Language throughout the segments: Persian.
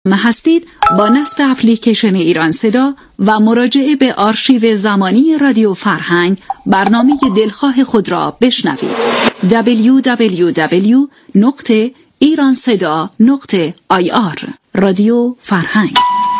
هستید با نصب اپلیکیشن ایران صدا و مراجعه به آرشیو زمانی رادیو فرهنگ برنامه دلخواه خود را بشنوید. www.iranseda.ir رادیو فرهنگ.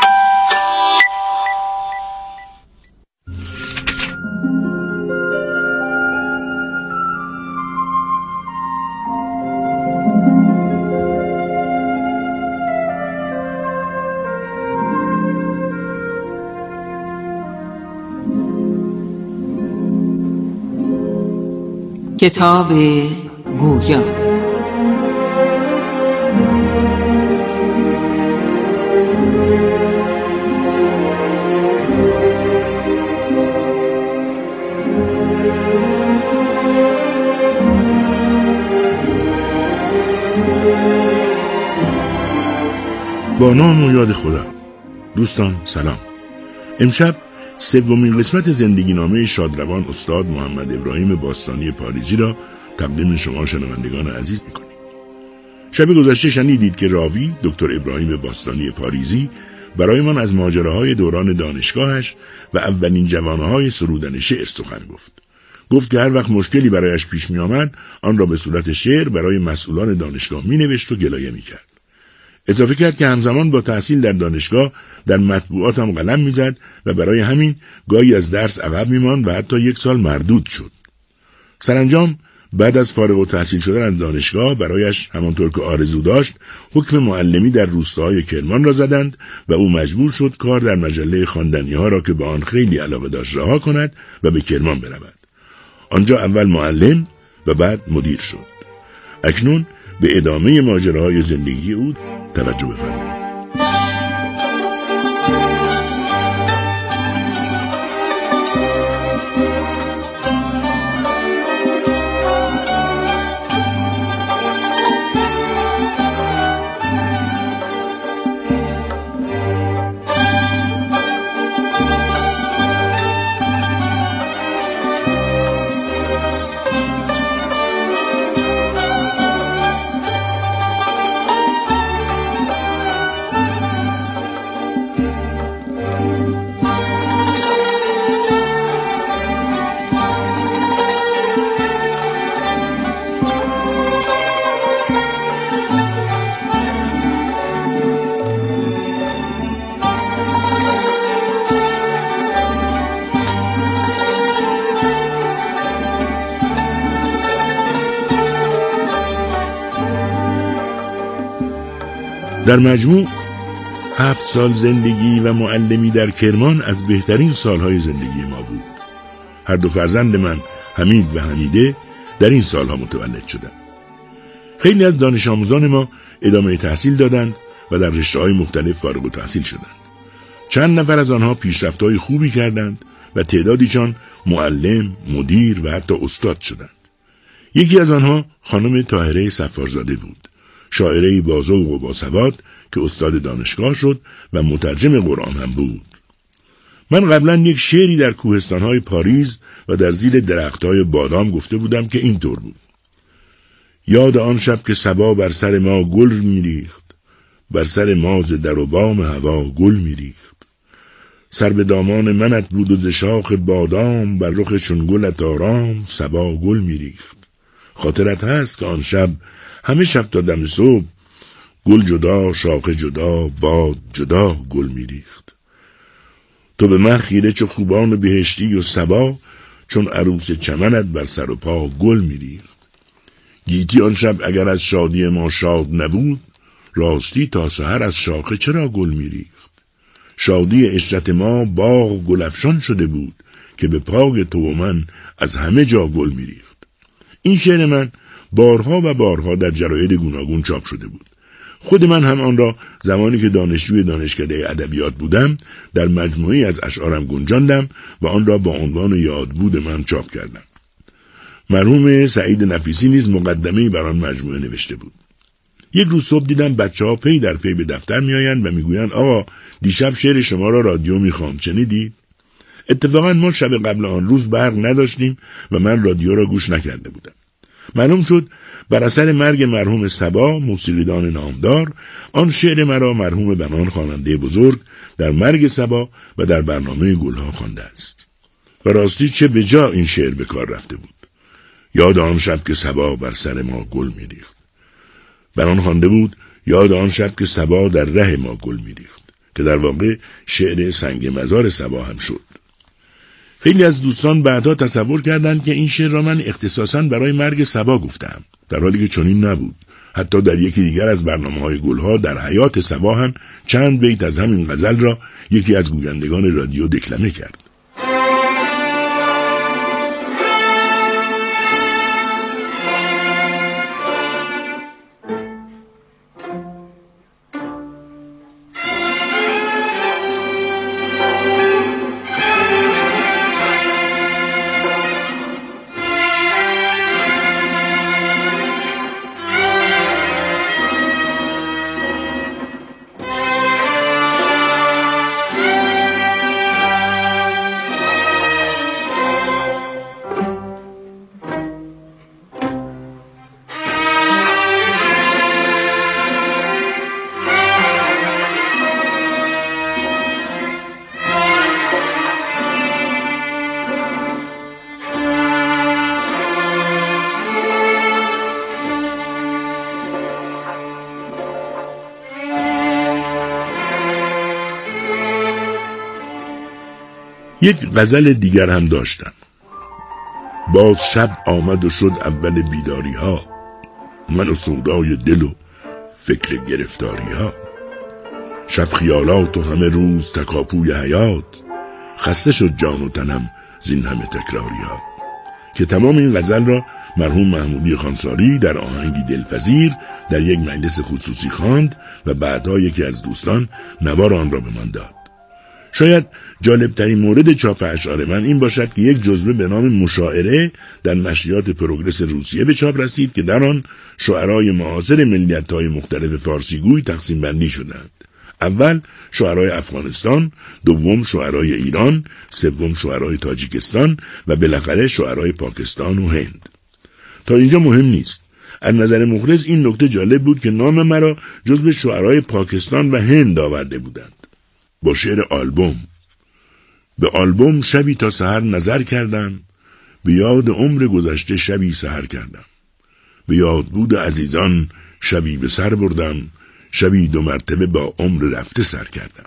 کتاب گویا. با نام و یاد خدا. دوستان سلام. امشب سومین قسمت زندگی نامه شادروان استاد محمد ابراهیم باستانی پاریزی را تقدیم شما شنوندگان عزیز می‌کنیم. شب گذشته شنیدید که راوی دکتر ابراهیم باستانی پاریزی برای من از ماجراهای دوران دانشگاهش و اولین جوانه‌های سرودن شعر سخن گفت که هر وقت مشکلی برایش پیش می‌آمد آن را به صورت شعر برای مسئولان دانشگاه می‌نوشت و گلایه می‌کرد. اضافه کرد که همزمان با تحصیل در دانشگاه در مطبوعات هم قلم میزد و برای همین گاهی از درس عقب میماند و حتی 1 سال مردود شد. سرانجام بعد از فارغ التحصیل شدن از دانشگاه برایش همانطور که آرزو داشت حکم معلمی در روستاهای کرمان را زدند و او مجبور شد کار در مجله خواندنی‌ها را که به آن خیلی علاقه داشت رها کند و به کرمان برود. آنجا اول معلم و بعد مدیر شد. اکنون به ادامه ماجراهای زندگی او توجه بفرمایید. در مجموع 7 سال زندگی و معلمی در کرمان از بهترین سالهای زندگی ما بود. هر دو فرزند من حمید و حمیده در این سالها متولد شدند. خیلی از دانش آموزان ما ادامه تحصیل دادند و در رشته‌های مختلف فارغ التحصیل شدند. چند نفر از آنها پیشرفت‌های خوبی کردند و تعدادیشان معلم، مدیر و حتی استاد شدند. یکی از آنها خانم طاهره صفارزاده بود. شاعره‌ای با ذوق و با سواد که استاد دانشگاه شد و مترجم قرآن هم بود. من قبلا یک شعری در کوهستان‌های پاریز و در زیر درخت‌های بادام گفته بودم که اینطور بود: یاد آن شب که صبا بر سر ما گل می‌ریخت، بر سر ما ز در و بام هوا گل می‌ریخت. سر به دامان منت بود و ز شاخ بادام، بر رخ چون گلت آرام صبا گل می‌ریخت. خاطرت هست که آن شب همه شب تا دم صبح گل جدا، شاخه جدا، باد جدا گل می‌ریخت. تو به من خیره چو خوبان بهشتی و صبا، چون عروس چمنت بر سر و پا گل می‌ریخت. گیتی آن شب اگر از شادی ما شاد نبود، راستی تا سحر از شاخه چرا گل می‌ریخت. شادی عشرت ما باغ گلفشان شده بود، که به پای تو و من از همه جا گل می‌ریخت. این شعر من بارها و بارها در جراید گوناگون چاپ شده بود. خود من هم آن را زمانی که دانشجوی دانشکده ادبیات بودم در مجموعه‌ای از اشعارم گنجاندم و آن را با عنوان یادبود من چاپ کردم. مرحوم سعید نفیسی نیز مقدمه‌ای بر آن مجموعه نوشته بود. یک روز صبح دیدم بچه‌ها پی در پی به دفتر میآیند و میگویند آقا دیشب شعر شما را رادیو میخواند، شنیدید؟ اتفاقا ما شب قبل آن روز برق نداشتیم و من رادیو را گوش نکرده بودم. معلوم شد بر اثر مرگ مرحوم صبا موسیقیدان نامدار آن شعر مرا مرحوم بنان خواننده بزرگ در مرگ صبا و در برنامه گلها خوانده است. و راستی چه به جا این شعر به کار رفته بود. یاد آن شب که صبا بر سر ما گل می‌ریخت. بنان خوانده بود یاد آن شب که صبا در ره ما گل می‌ریخت، که در واقع شعر سنگ مزار صبا هم شد. خیلی از دوستان بعدا تصور کردند که این شعر را من اختصاصاً برای مرگ صبا گفتم، در حالی که چنین نبود. حتی در یکی دیگر از برنامه‌های گلها در حیات صبا هم چند بیت از همین غزل را یکی از گویندگان رادیو دکلمه کرد. یک غزل دیگر هم داشتم. باز شب آمد و شد اول بیداری ها، من و سودای دل و فکر گرفتاری ها. شب خیالات و همه روز تکاپوی حیات، خسته شد جان و تنم زین همه تکراری ها. که تمام این غزل را مرحوم محمودی خانساری در آهنگی دلپذیر در یک مجلس خصوصی خواند و بعدها یکی از دوستان نوار آن را به من داد. شاید جالبترین مورد چاپ اشعار من این باشد که یک جزوه به نام مشاعره در نشریات پروگرس روسیه به چاپ رسید که در آن شاعرای معاصر ملیت‌های مختلف فارسیگوی تقسیم بندی شدند. اول شاعرای افغانستان، دوم شاعرای ایران، سوم شاعرای تاجیکستان و بالاخره شاعرای پاکستان و هند. تا اینجا مهم نیست. از نظر مخلص این نکته جالب بود که نام مرا جزو شاعرای پاکستان و هند آورده بودند. با شعر آلبوم. به آلبوم شبی تا سحر نظر کردم، به یاد عمر گذشته شبی سحر کردم. به یاد بود عزیزان شبی به سر بردم، شبی 2 مرتبه با عمر رفته سر کردم.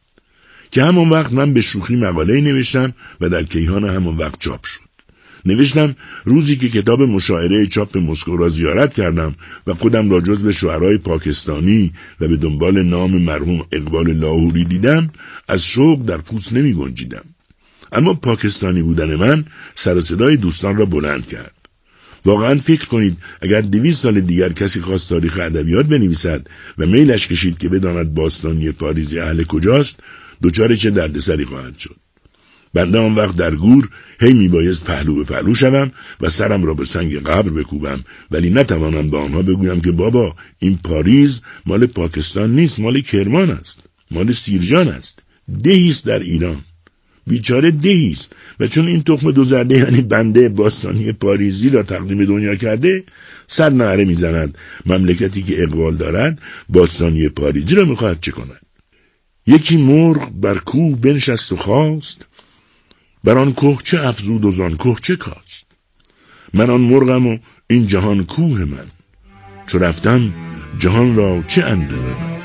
که همان وقت من به شوخی مقاله نوشتم و در کیهان همان وقت چاپ شد. نوشتم روزی که کتاب مشاعره چاپ مسکو را زیارت کردم و خودم را جزو شاعرای پاکستانی و به دنبال نام مرحوم اقبال لاهوری دیدم، از شوق در پوست نمی گنجیدم. اما پاکستانی بودن من سر و صدای دوستان را بلند کرد. واقعا فکر کنید اگر 200 سال دیگر کسی خواست تاریخ ادبیات بنویسد و میلش کشید که بداند باستانی پاریزی اهل کجاست، دچار چه دردسری خواهد شد. بنده آن وقت در گور هی میبایست پهلو به پهلو شوم و سرم را به سنگ قبر بکوبم، ولی نتوانم به آنها بگویم که بابا این پاریز مال پاکستان نیست، مال کرمان است، مال سیرجان است، دهیست در ایران. بیچاره دهیست و چون این تخم 2 زرده یعنی بنده باستانی پاریزی را تقدیم دنیا کرده، سر نعره میزند مملکتی که اقبال دارد باستانی پاریزی را میخواهد چه کند. یکی مرغ بر کوه بنشست و خواست، بر آن کوه چه افزود و زان کوه چه کاست. من آن مرغم و این جهان کوه من، چو رفتم جهان را چه اندوه من.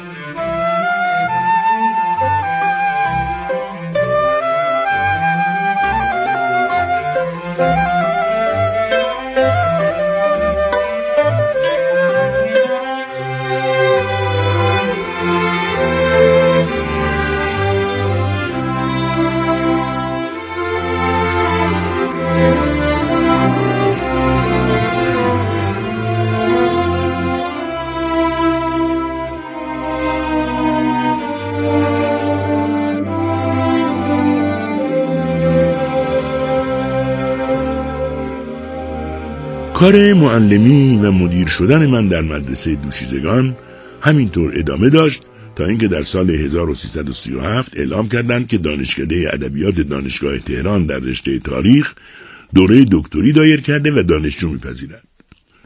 کار معلمی و مدیر شدن من در مدرسه دوشیزگان همینطور ادامه داشت تا اینکه در سال 1337 اعلام کردند که دانشکده ادبیات دانشگاه تهران در رشته تاریخ دوره دکتری دایر کرده و دانشجو می‌پذیرد.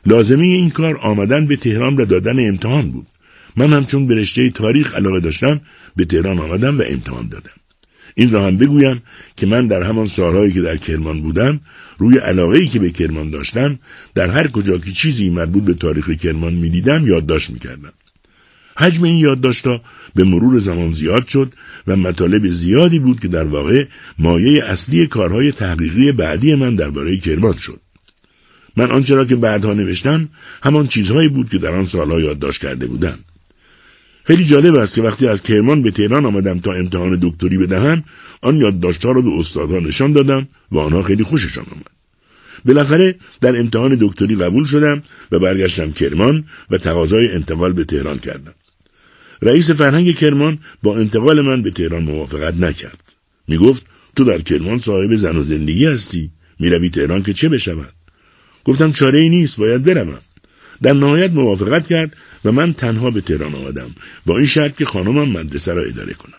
لازمه این کار آمدن به تهران و دادن امتحان بود. من هم چون به رشته تاریخ علاقه داشتم به تهران آمدم و امتحان دادم. این را هم بگویم که من در همان سالهایی که در کرمان بودم روی علاقه‌ای که به کرمان داشتم در هر کجا که چیزی مربوط به تاریخ کرمان می‌دیدم یادداشت می‌کردم. حجم این یادداشت‌ها به مرور زمان زیاد شد و مطالب زیادی بود که در واقع مایه اصلی کارهای تحقیقی بعدی من درباره کرمان شد. من آنچه را که بعدها نوشتم همان چیزهایی بود که در آن سالها یادداشت کرده بودم. خیلی جالب است که وقتی از کرمان به تهران آمدم تا امتحان دکتری بدهم، آن یادداشت‌ها را به استادها نشان دادم و آنها خیلی خوششان آمد. بالاخره در امتحان دکتری قبول شدم و برگشتم کرمان و تقاضای انتقال به تهران کردم. رئیس فرهنگ کرمان با انتقال من به تهران موافقت نکرد. می گفت تو در کرمان صاحب زن و زندگی هستی، می روی تهران که چه بشود؟ گفتم چاره ای نیست، باید بروم. در نهایت موافقت کرد و من تنها به تهران آمدم با این شرط که خانمم مدرسه را اداره کند.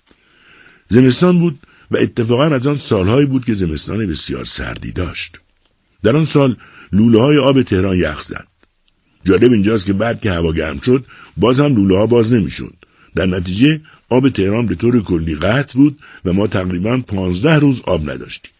زمستان بود و اتفاقا از آن سالهایی بود که زمستان بسیار سردی داشت. در آن سال لوله های آب تهران یخ زد. جالب اینجاست که بعد که هوا گرم شد باز هم لوله ها باز نمی شد. در نتیجه آب تهران به طور کلی قطع بود و ما تقریبا 15 روز آب نداشتیم.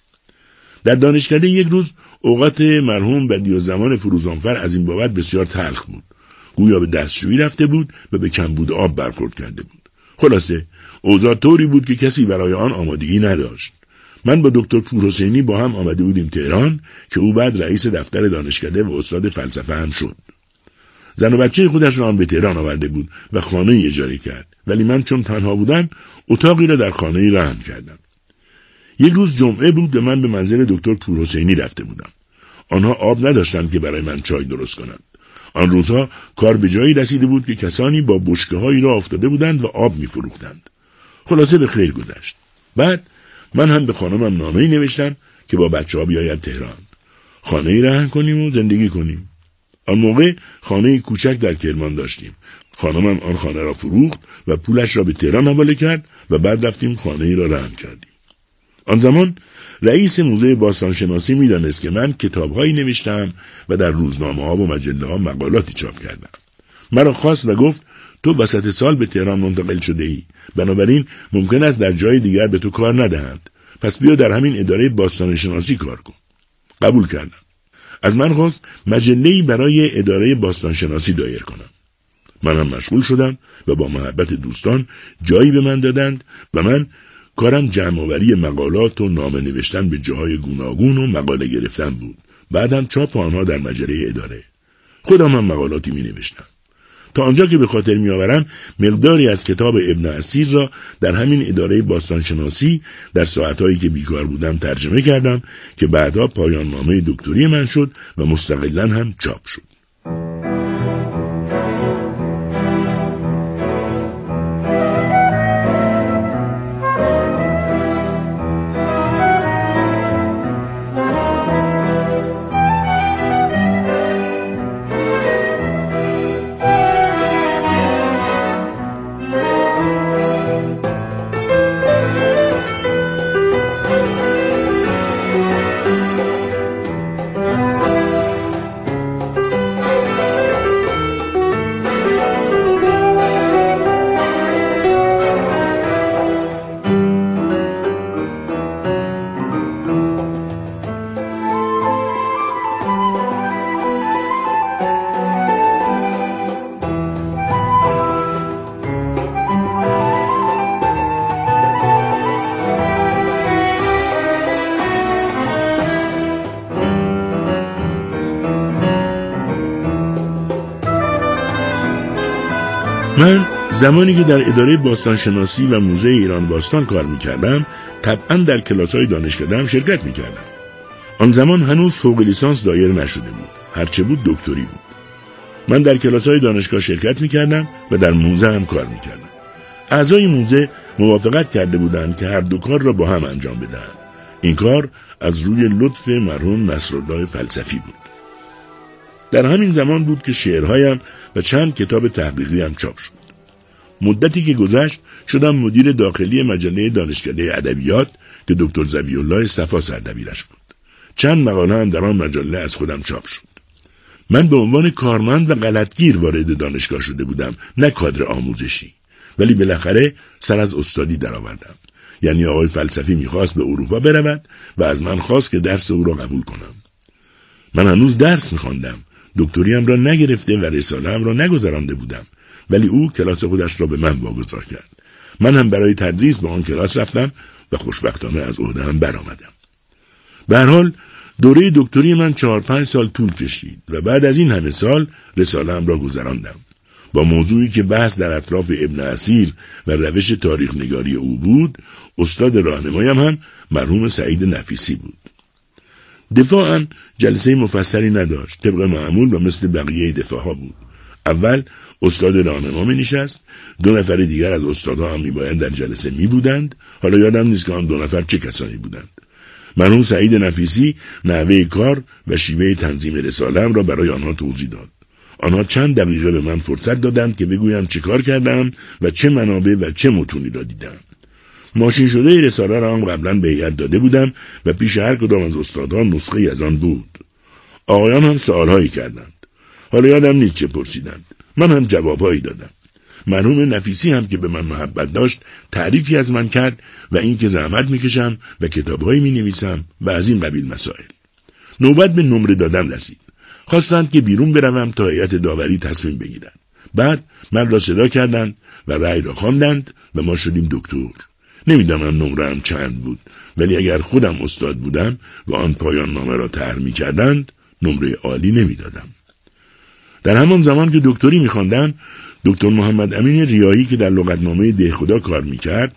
در دانشکده یک روز اوقات مرحوم بدیعالزمان فروزانفر از این بابت بسیار تلخ بود. گویا به دستشویی رفته بود و به کمبود آب برخورد کرده بود. خلاصه اوضاع طوری بود که کسی برای آن آمادگی نداشت. من با دکتر پورحسینی با هم آمده بودیم تهران که او بعد رئیس دفتر دانشکده و استاد فلسفه هم شد. زن و بچه خودش را هم به تهران آورده بود و خانه اجاره کرد، ولی من چون تنها بودم اتاقی را در خانه رهن کردم. یک روز جمعه بود و من به منزل دکتر پورحسینی رفته بودم. آنها آب نداشتند که برای من چای درست کنند. آن روزها کار به جایی رسیده بود که کسانی با بشکه‌هایی را افتاده بودند و آب می‌فروختند. خلاصه به خیر گذشت. بعد من هم به خانمم نامه‌ای نوشتم که با بچه‌ها بیاید تهران. خانه‌ای رهن کنیم و زندگی کنیم. آن موقع خانه کوچک در کرمان داشتیم. خانمم آن خانه را فروخت و پولش را به تهران حواله کرد و بعد رفتیم خانه‌ای را رهن کردیم. آن زمان رئیس موزه باستانشناسی می‌دانست که من کتاب‌هایی نوشتم و در روزنامه‌ها و مجله‌ها مقالاتی چاپ کردم. مرا خواست و گفت تو وسط سال به تهران منتقل شده‌ای، بنابراین ممکن است در جای دیگر به تو کار ندهند. پس بیا در همین اداره باستانشناسی کار کن. قبول کردم. از من خواست مجله‌ای برای اداره باستانشناسی دایر کنم. منم مشغول شدم و با محبت دوستان جایی به من دادند و من کارم جمع‌آوری مقالات و نامه نوشتن به جاهای گوناگون و مقاله گرفتن بود. بعدم چاپ آنها در مجله اداره. خودم هم مقالاتی می نوشتم. تا آنجا که به خاطر می آورم مقداری از کتاب ابن اسیر را در همین اداره باستانشناسی در ساعتهایی که بیکار بودم ترجمه کردم که بعدها پایان نامه دکتری من شد و مستقلاً هم چاپ شد. من زمانی که در اداره باستانشناسی و موزه ایران باستان کار می‌کردم، طبعاً در کلاس‌های دانشکده هم شرکت می‌کردم. آن زمان هنوز فوق لیسانس دایر نشده بود، هرچه بود دکتری بود. من در کلاس‌های دانشگاه شرکت می‌کردم و در موزه هم کار می‌کردم. اعضای موزه موافقت کرده بودند که هر دو کار را با هم انجام بدهند. این کار از روی لطف مرحوم نصرالله فلسفی بود. در همین زمان بود که شعرهایم و چند کتاب تحقیقی هم چاپ شد. مدتی که گذشت شدم مدیر داخلی مجله دانشکده ادبیات که دکتر ذبیح‌الله صفا سردبیرش بود. چند مقاله هم در آن مجله از خودم چاپ شد. من به عنوان کارمند و غلطگیر وارد دانشگاه شده بودم، نه کادر آموزشی. ولی بالاخره سر از استادی درآوردم. یعنی آقای فلسفی میخواست به اروپا برود و از من خواست که درس او را قبول کنم. من هنوز درس میخواندم. دکتریم را نگرفته و رساله‌ام را نگذرانده بودم. ولی او کلاس خودش را به من واگذار کرد. من هم برای تدریس به آن کلاس رفتم و خوشبختانه از عهده هم برآمدم. به هر حال دوره دکتری من 4-5 سال طول کشید و بعد از این همه سال رساله‌ام را گذراندم. با موضوعی که بحث در اطراف ابن اثیر و روش تاریخ نگاری او بود، استاد راهنمایم هم مرحوم سعید نفیسی بود. دفاعاً جلسه مفصلی نداشت، طبق معمول و مثل بقیه دفاعها بود. اول استاد راهنما می نشست، 2 نفر دیگر از استادها هم میباید در جلسه می بودند. حالا یادم نیست که آن 2 نفر چه کسانی بودند. مرحوم سعید نفیسی نحوه کار و شیوه تنظیم رساله‌ام را برای آنها توضیح داد. آنها چند دقیقه به من فرصت دادند که بگویم چه کار کردم و چه منابع و چه متونی را دیدم. ماشین شده رساله را هم قبلا به هیئت داده بودم و پیش هر کدام از استادان نسخه‌ای از آن بود. آقایان هم سوالهایی کردند. حالا یادم نیست چه پرسیدند. من هم جوابهایی دادم. مرحوم نفیسی هم که به من محبت داشت تعریفی از من کرد و این که زحمت میکشم و کتابهایی مینویسم و از این قبیل مسائل. نوبت به نمره دادن رسید. خواستند که بیرون بروم تا هیئت داوری تصمیم بگیرند. بعد من را صدا کردند و رأی را خواندند و ما شدیم دکتر. نمیدانم نمره‌ام چند بود، ولی اگر خودم استاد بودم و آن پایان نامه را طرح می‌کردند نمره عالی نمیدادم. در همان زمان که دکتری می‌خواندم، دکتر محمد امین ریایی که در لغتنامه دهخدا کار می‌کرد،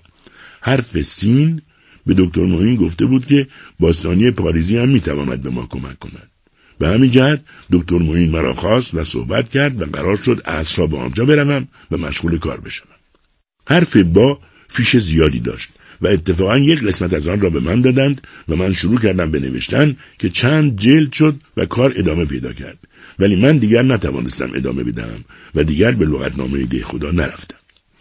حرف سین به دکتر معین گفته بود که باستانی پاریزی هم می‌تواند به ما کمک کند. به همین جهت دکتر معین مرا خواست و صحبت کرد و قرار شد عصر را به آنجا بروم و مشغول کار بشم. حرف با فیش زیادی داشت و اتفاقا یک قسمت از آن را به من دادند و من شروع کردم به نوشتن که چند جلد شد و کار ادامه پیدا کرد. ولی من دیگر نتوانستم ادامه بدهم و دیگر به لغتنامه دهخدا نرفتم.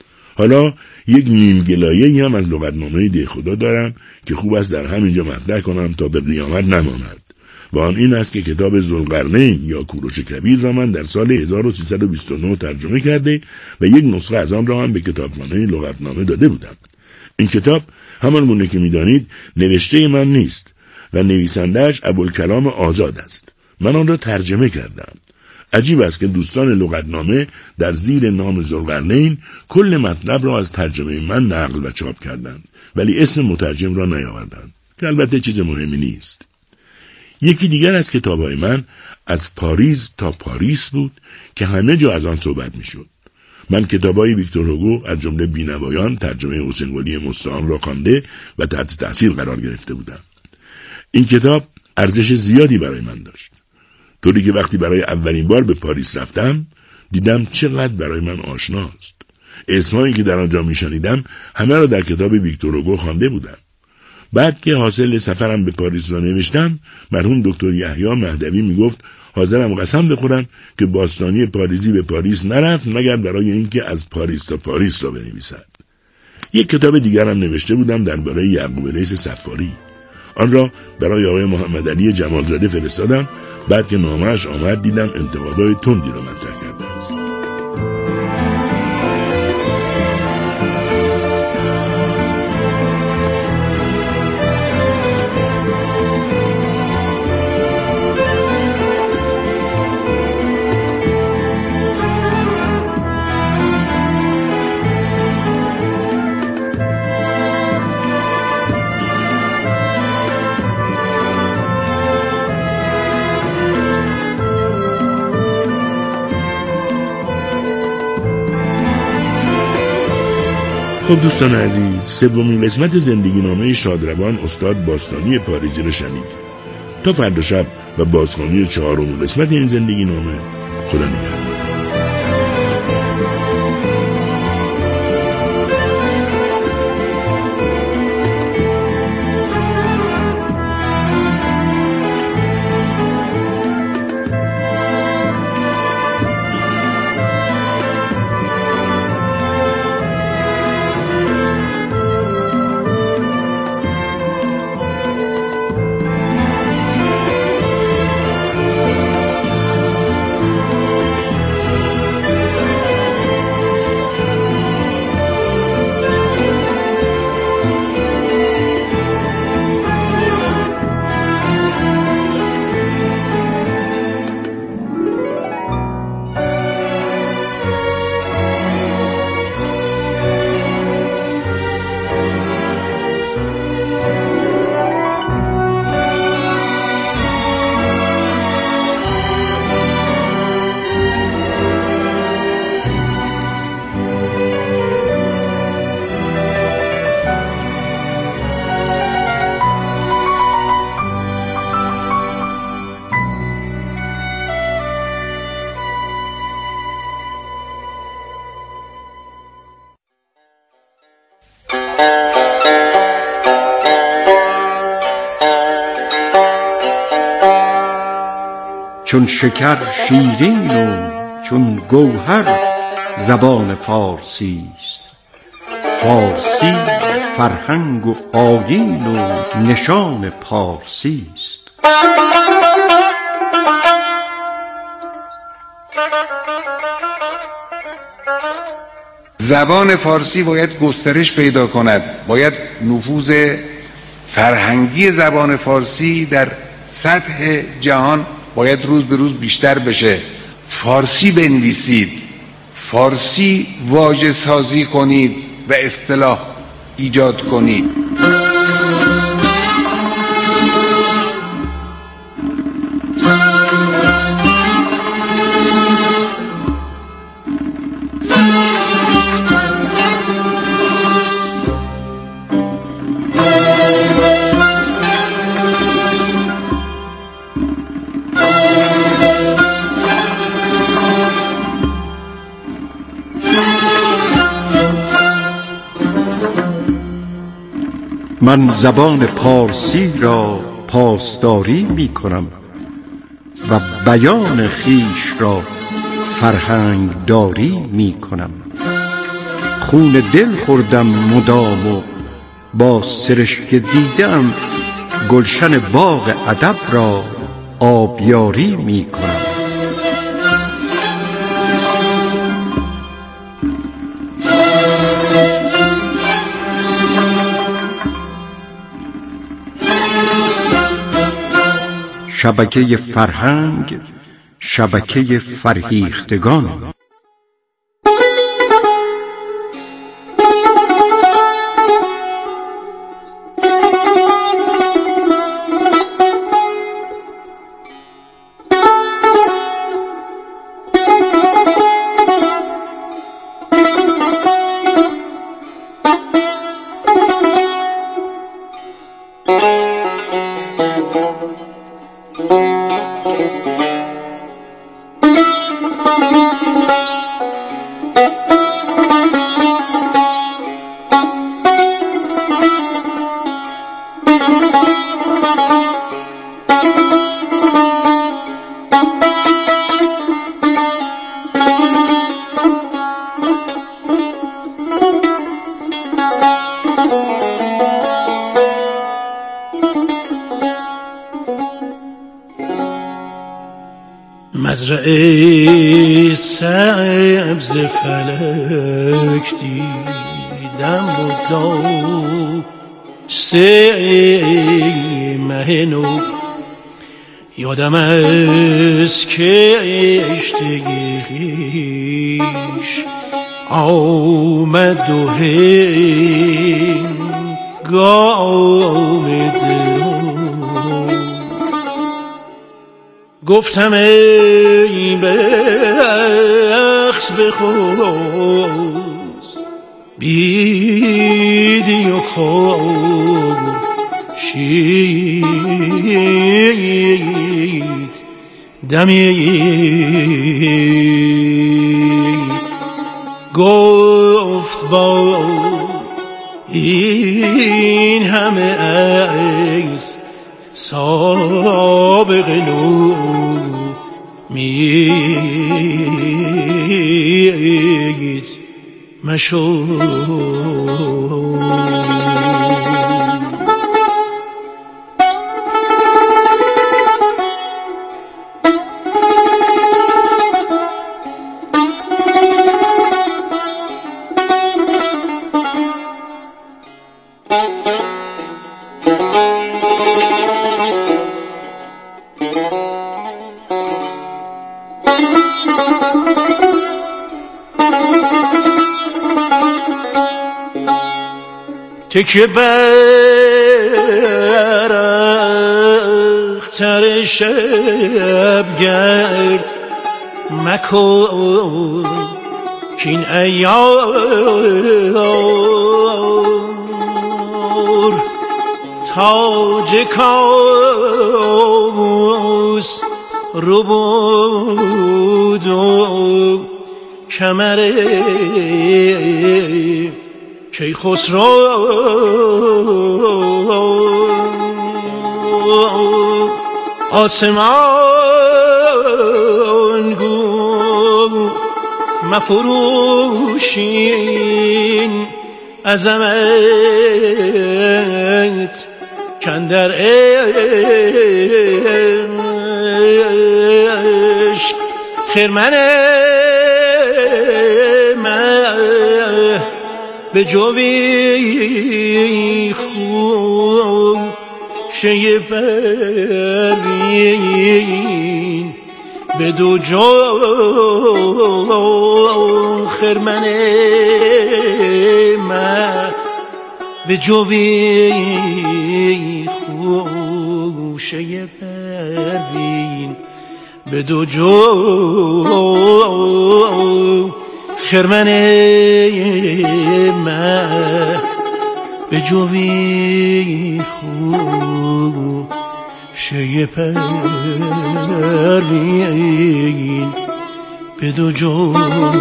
حالا یک نیمگلایه‌ای هم از لغتنامه دهخدا دارم که خوب است در همینجا مطرح کنم تا به قیامت نماند. و آن این است که کتاب ذوالقرنین یا کوروش کبیر را من در سال 1329 ترجمه کرده و یک نسخه از آن را هم به کتابخانه لغتنامه داده بودم. این کتاب همان گونه که می‌دانید نوشته من نیست و نویسنده‌اش ابوالکلام آزاد است. من آن را ترجمه کردم. عجیب است که دوستان لغتنامه در زیر نام ذوالقرنین کل مطلب را از ترجمه من نقل و چاپ کردند، ولی اسم مترجم را نیاوردند، که البته چیز مهمی نیست. یکی دیگر از کتاب‌های من از پاریز تا پاریس بود که همه جا از آن صحبت می‌شد. من کتاب‌های ویکتور هوگو از جمله بینوایان ترجمه حسین قلی مستعان را خوانده و تحت تاثیر قرار گرفته بودم. این کتاب ارزش زیادی برای من داشت، طوری که وقتی برای اولین بار به پاریس رفتم دیدم چقدر برای من آشناست. اسمایی که در آنجا می‌شنیدم همه را در کتاب ویکتور هوگو خوانده بودم. بعد که حاصل سفرم به پاریس را نوشتم، مرحوم دکتر یحیی مهدوی میگفت حاضرم قسم بخورم که باستانی پاریزی به پاریس نرفت مگر برای اینکه از پاریس تا پاریس را بنویسد. یک کتاب دیگرم نوشته بودم درباره یعقوب لیث صفاری. آن را برای آقای محمد علی جمالزاده فرستادم. بعد که نامه‌اش آمد دیدم انتقادهای تندی را مطرح کرده است. خب دوستان عزیز، سومین قسمت زندگی نامه شادروان استاد باستانی پاریزی رو شنید. تا فردا شب و بازخوانی 4مین قسمت این زندگی نامه. خدا نگهدار. چون شکر شیرین و چون گوهر زبان فارسی است. فارسی فرهنگ و آیین و نشان پارسی است. زبان فارسی باید گسترش پیدا کند، باید نفوذ فرهنگی زبان فارسی در سطح جهان باید روز به روز بیشتر بشه. فارسی بنویسید، فارسی واژه سازی کنید و اصطلاح ایجاد کنید. من زبان پارسی را پاسداری می کنم و بیان خیش را فرهنگ داری می کنم. خون دل خوردم مدام و با سرشک دیدم گلشن باغ ادب را آبیاری می کنم. شبکه فرهنگ، شبکه فرهیختگان. مزرعه سبز فلک دیدم و داشته مه نو. یادم از که اشتگیش آمد و هنگام درو. گفتم ای بخت بخوز بیدی و خورشید دمید. گفت با این همه عیز سابق نو مید مشو. تکه بر اختر شب گرد مکن کین ایار تاج کاووس رو بود و کمر کیخسرو آسمان گو مفروشین عظمت کندر عشق خرمن من به جوی خوب شی پروین به دو جو خرمن من به جوی خوب شی پروین به دو جو خرمن من به جوی خوب شی پروین به دو جو.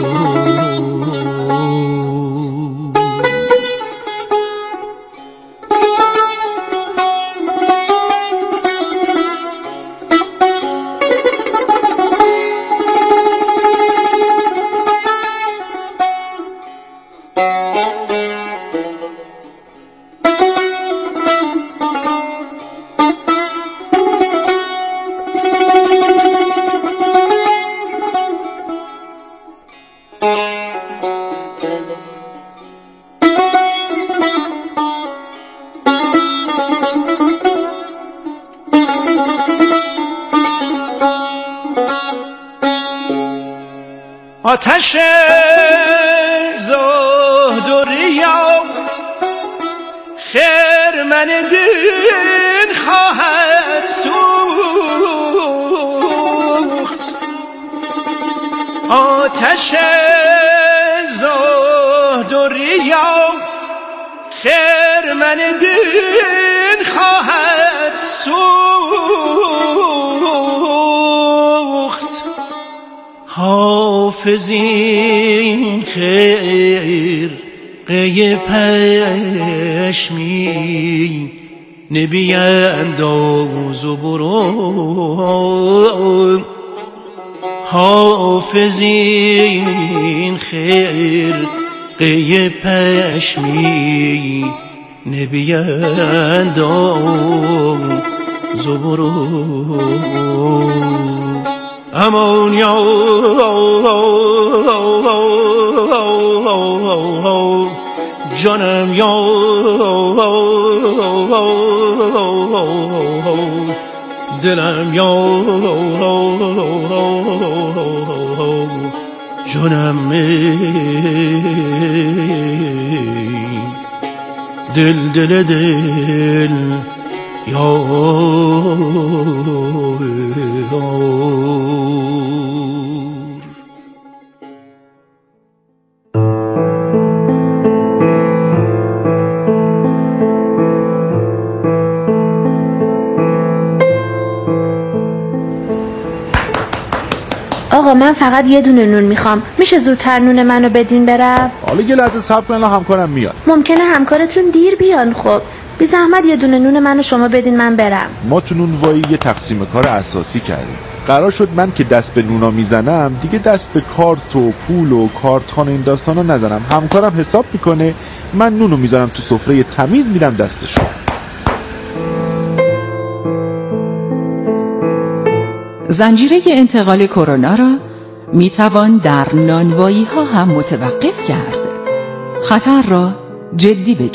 آتش زهد و ریا خرمن دین خواهد سوخت. آتش زهد و ریا خرمن دین خواهد سوخت. حافظ این خیر قی پشمی نبی انداز و برو. حافظ این خیر قی پشمی نبی انداز و برو. امان یا جانم یا دلم یا جانم دل دل دل یا آقا من فقط یه دونه نون میخوام. میشه زودتر نون منو بدین برم؟ حالا یه لحظه صبر کن، همکارم میاد. ممکنه همکارتون دیر بیان. خب بی زحمت یه دونه نون منو شما بدین من برم. ما تو نونوایی یه تقسیم کار اساسی کردیم. قرار شد من که دست به نونا میزنم دیگه دست به کارت و پول و کارتخانه این داستانا نزنم. همکارم حساب میکنه، من نونو میذارم تو سفره تمیز میدم دستشون. زنجیره انتقال کرونا را میتوان در نانوایی ها هم متوقف کرد. خطر را جدی بگیرید.